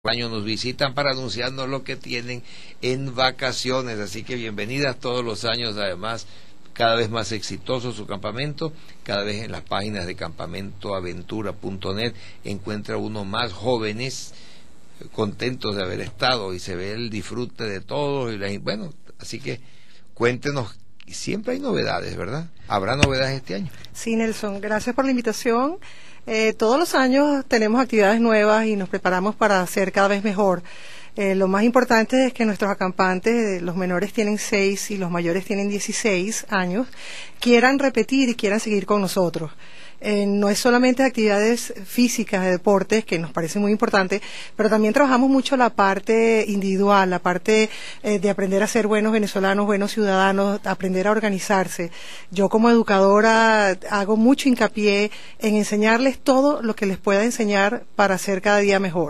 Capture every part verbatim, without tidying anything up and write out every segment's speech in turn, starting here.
año nos visitan para anunciarnos lo que tienen en vacaciones, así que bienvenidas todos los años. Además, cada vez más exitoso su campamento, cada vez en las páginas de campamento aventura punto net encuentra uno más jóvenes contentos de haber estado y se ve el disfrute de todos y la, bueno, así que cuéntenos, siempre hay novedades, ¿verdad? ¿Habrá novedades este año? Sí, Nelson, gracias por la invitación. Eh, todos los años tenemos actividades nuevas y nos preparamos para hacer cada vez mejor. Eh, lo más importante es que nuestros acampantes, los menores tienen seis y los mayores tienen dieciséis años, quieran repetir y quieran seguir con nosotros. Eh, no es solamente actividades físicas de deportes, que nos parece muy importante, pero también trabajamos mucho la parte individual, la parte eh, de aprender a ser buenos venezolanos, buenos ciudadanos, aprender a organizarse. Yo como educadora hago mucho hincapié en enseñarles todo lo que les pueda enseñar para ser cada día mejor.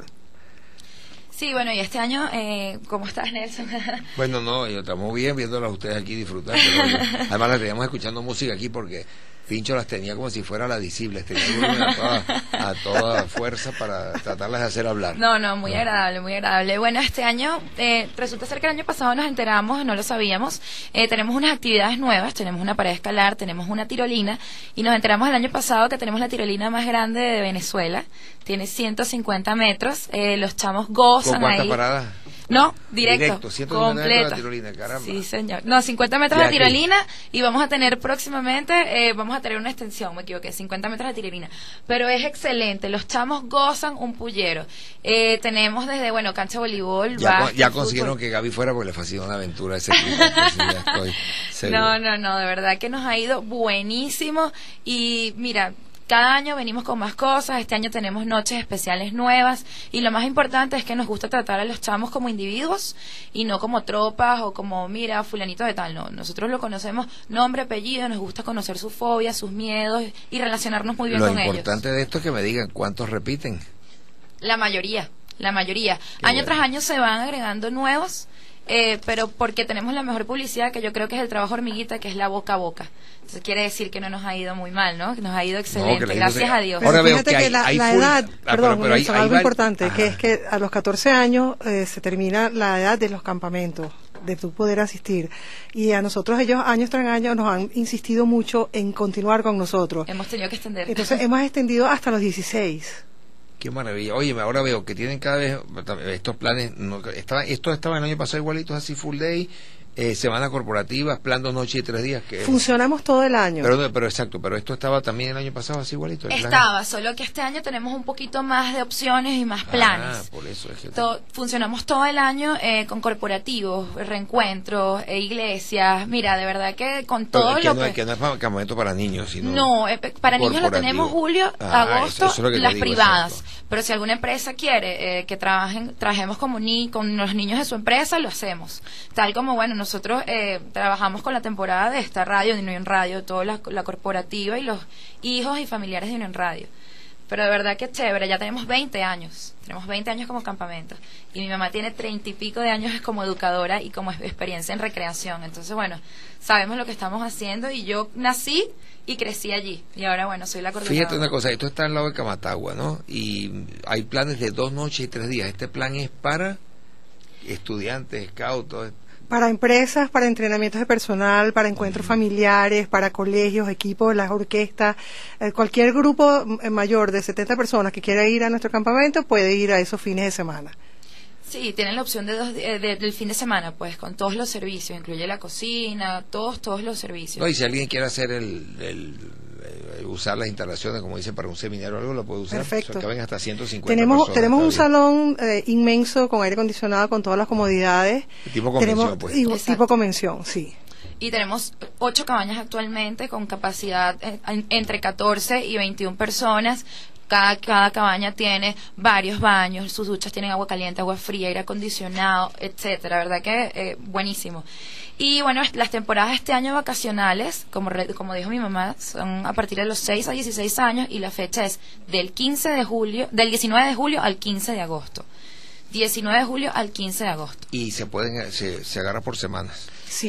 Sí, bueno, y este año, eh, ¿cómo estás, Nelson? Bueno, no, yo estamos bien viéndolas a ustedes aquí disfrutar, pero además las teníamos escuchando música aquí porque Pincho las tenía como si fuera la Disciple, tenía el volumen a toda, a toda fuerza para tratarlas de hacer hablar. No, no, muy no. agradable, muy agradable. Bueno, este año, eh, resulta ser que el año pasado nos enteramos, no lo sabíamos, eh, tenemos unas actividades nuevas, tenemos una pared escalar, tenemos una tirolina, y nos enteramos el año pasado que tenemos la tirolina más grande de Venezuela, tiene ciento cincuenta metros, eh, los chamos gozan ¿Con cuántas ahí. paradas? No, directo, directo ciento cincuenta completa. metros de tirolina, caramba. Sí, señor. No, cincuenta metros de tirolina y vamos a tener próximamente, eh, vamos a tener una extensión, me equivoqué, cincuenta metros de tirolina. Pero es excelente, los chamos gozan un pullero. Eh, tenemos desde, bueno, cancha de voleibol, Ya, básquet, ya consiguieron fútbol. que Gaby fuera porque le fascinó la aventura a ese equipo. Entonces ya estoy seguro. No, no, no, de verdad que nos ha ido buenísimo y mira, cada año venimos con más cosas, este año tenemos noches especiales nuevas y lo más importante es que nos gusta tratar a los chamos como individuos y no como tropas o como, mira, fulanito de tal, no. Nosotros lo conocemos nombre, apellido, nos gusta conocer sus fobias, sus miedos y relacionarnos muy bien lo con ellos. Lo importante de esto es que me digan cuántos repiten. La mayoría, la mayoría. Qué año bueno. tras año se van agregando nuevos. Eh, pero porque tenemos la mejor publicidad, que yo creo que es el trabajo hormiguita, que es la boca a boca. Entonces quiere decir que no nos ha ido muy mal, ¿no? Que nos ha ido excelente, no, gracias a Dios. Pero Ahora fíjate veo que que hay, la, hay la full... edad, ah, perdón, pero, pero hay, Nelson, hay algo val... importante, Ajá. que es que a los catorce años eh, se termina la edad de los campamentos, de tu poder asistir. Y a nosotros ellos, años tras años, nos han insistido mucho en continuar con nosotros. Hemos tenido que extender. Entonces hemos extendido hasta los dieciséis. Qué maravilla. Oye, ahora veo que tienen cada vez estos planes. No, estaba, estos estaban el año pasado igualitos, así full day, eh, semana corporativa, plan dos noches y tres días. Que funcionamos todo el año. Pero, pero exacto, pero esto estaba también el año pasado así igualito. Estaba, solo que este año tenemos un poquito más de opciones y más planes. Ah, por eso es que todo, funcionamos todo el año eh, con corporativos, reencuentros, eh, iglesias. Mira, de verdad que con todo que lo no, que... que no es para campamento para niños, sino... No, eh, para niños lo tenemos julio, ah, agosto, eso, eso es las digo, privadas. exacto. Pero si alguna empresa quiere eh, que trabajen, trabajemos como ni, con los niños de su empresa, lo hacemos. Tal como, bueno, nosotros eh, trabajamos con la temporada de esta radio, de Unión Radio, toda la, la corporativa y los hijos y familiares de Unión Radio. Pero de verdad que es chévere, ya tenemos veinte años, tenemos veinte años como campamento y mi mamá tiene treinta y pico de años como educadora y como experiencia en recreación. Entonces, bueno, sabemos lo que estamos haciendo y yo nací y crecí allí y ahora, bueno, soy la coordinadora. Fíjate una cosa, esto está al lado de Camatagua, ¿no? Y hay planes de dos noches y tres días. Este plan es para estudiantes, scouts, todo esto. Para empresas, para entrenamientos de personal, para encuentros uh-huh. familiares, para colegios, equipos, las orquestas, eh, cualquier grupo mayor de setenta personas que quiera ir a nuestro campamento puede ir a esos fines de semana. Sí, tienen la opción de dos, de, de, del fin de semana, pues, con todos los servicios, incluye la cocina, todos, todos los servicios. No, y si alguien quiere hacer el, el, el usar las instalaciones, como dice, para un seminario o algo, lo puede usar. Perfecto. O sea, caben hasta ciento cincuenta tenemos personas. tenemos un bien. salón eh, inmenso con aire acondicionado, con todas las comodidades. Tipo convención, tenemos, pues. Y, tipo convención, sí. Y tenemos ocho cabañas actualmente con capacidad eh, entre catorce y veintiuna personas. Cada, cada cabaña tiene varios baños, sus duchas tienen agua caliente, agua fría, aire acondicionado, etcétera. Verdad que eh, buenísimo. Y bueno, las temporadas este año vacacionales, como re, como dijo mi mamá, son a partir de los seis a dieciséis años y la fecha es del quince de julio, del diecinueve de julio al quince de agosto. diecinueve de julio al quince de agosto. Y se pueden se, se agarra por semanas. Sí.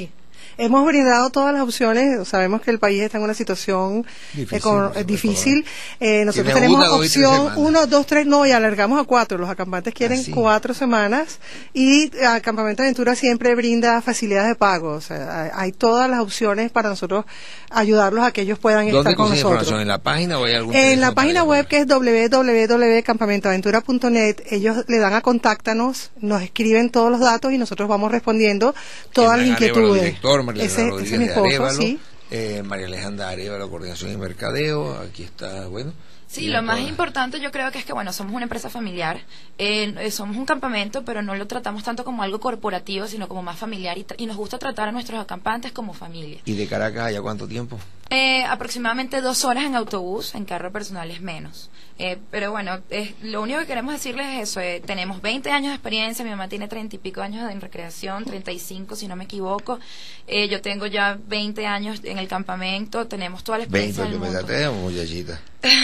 Hemos brindado todas las opciones, sabemos que el país está en una situación difícil. Eh, con, eh, difícil. Eh, nosotros Tiene tenemos una, dos y tres opción semanas. uno, dos, tres, no, y alargamos a cuatro. Los acampantes quieren Ah, sí. cuatro semanas y eh, Campamento Aventura siempre brinda facilidades de pago. O sea, hay, hay todas las opciones para nosotros ayudarlos a que ellos puedan ¿Dónde estar con consigue nosotros. información? ¿En la página o hay algún En teléfono la para página llamar? web que es doble u doble u doble u punto campamento aventura punto net, ellos le dan a contáctanos, nos escriben todos los datos y nosotros vamos respondiendo todas las Hernán Arévalo, inquietudes. director, María ese, Elena ese Rodríguez es mi de esposo, Arévalo, sí. eh, María Alejandra Arévalo, coordinación y mercadeo, aquí está, bueno. Sí, y lo más todas. importante yo creo que es que, bueno, somos una empresa familiar, eh, eh, somos un campamento, pero no lo tratamos tanto como algo corporativo, sino como más familiar y, tra- y nos gusta tratar a nuestros acampantes como familia. ¿Y de Caracas allá cuánto tiempo? Eh, aproximadamente dos horas en autobús, en carro personal es menos. Eh, pero bueno, es, lo único que queremos decirles es eso, eh, tenemos veinte años de experiencia, mi mamá tiene treinta y pico años en recreación, treinta y cinco si no me equivoco, eh, yo tengo ya veinte años en el campamento, tenemos toda la veinte, experiencia que del mundo. pensaste, muchachita.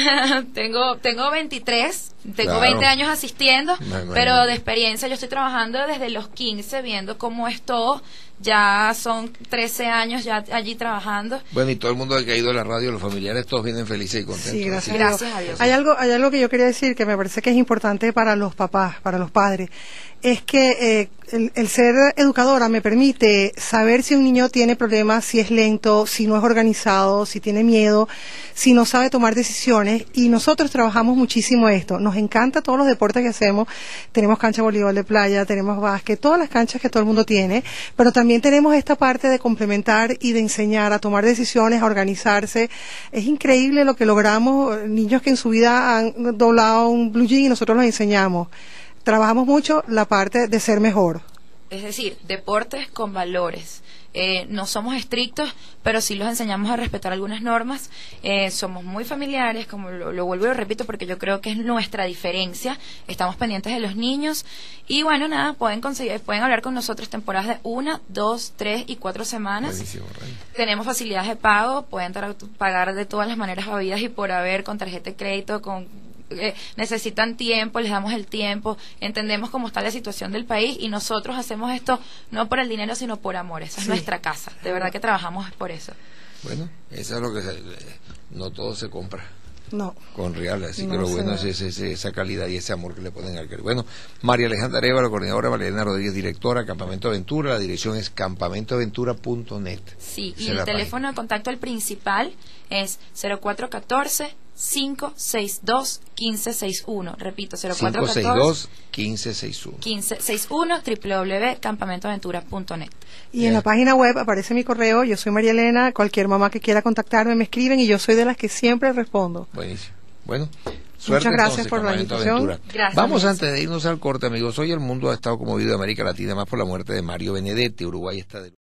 tengo tengo veintitrés, tengo Claro. veinte años asistiendo, Me imagino. pero de experiencia yo estoy trabajando desde los quince, viendo cómo es todo, ya son trece años ya allí trabajando. Bueno, y todo el mundo que ha ido a la radio, los familiares, todos vienen felices y contentos. Sí, gracias, así. Gracias a Dios. Hay algo, hay algo que yo quería decir que me parece que es importante para los papás, para los padres. Es que eh, el, el ser educadora me permite saber si un niño tiene problemas, si es lento, si no es organizado, si tiene miedo, si no sabe tomar decisiones. Y nosotros trabajamos muchísimo esto. Nos encanta todos los deportes que hacemos. Tenemos cancha de voleibol de playa, tenemos básquet, todas las canchas que todo el mundo tiene. Pero también tenemos esta parte de complementar y de enseñar a tomar decisiones, a organizarse. Es increíble lo que logramos. Niños que en su vida han doblado un blue jean y nosotros los enseñamos. Trabajamos mucho la parte de ser mejor. Es decir, deportes con valores. Eh, no somos estrictos, pero sí los enseñamos a respetar algunas normas. Eh, somos muy familiares, como lo, lo vuelvo y lo repito, porque yo creo que es nuestra diferencia. Estamos pendientes de los niños. Y bueno, nada, pueden conseguir, pueden hablar con nosotros temporadas de una, dos, tres y cuatro semanas. Buenísimo, Rey. Tenemos facilidades de pago, pueden tar- pagar de todas las maneras habidas y por haber, con tarjeta de crédito, con eh, necesitan tiempo, les damos el tiempo, entendemos cómo está la situación del país y nosotros hacemos esto no por el dinero sino por amor, esa es Sí. nuestra casa, de verdad que trabajamos por eso. Bueno, eso es lo que se- no todo se compra No. con reales, así que No, lo bueno es señor. ese- ese- esa calidad y ese amor que le ponen al que. Bueno, María Alejandra Arévalo, coordinadora, María Elena Rodríguez, directora, Campamento Aventura, la dirección es campamento aventura punto net. Sí, Esa y es el la teléfono de contacto el principal es cero cuatro uno cuatro, cinco seis dos, uno cinco seis uno, repito, cero cuatro uno cinco seis cuatro, dos, uno cinco seis uno. uno cinco seis uno, doble u doble u doble u punto campamento aventura punto net. Y Bien. en la página web aparece mi correo, yo soy María Elena, cualquier mamá que quiera contactarme me escriben y yo soy de las que siempre respondo. Buenísimo. Bueno, suerte Muchas gracias entonces, por la Campamento invitación. Aventura. Gracias, Vamos Nelson. antes de irnos al corte, amigos. Hoy el mundo ha estado conmovido de América Latina más por la muerte de Mario Benedetti. Uruguay está de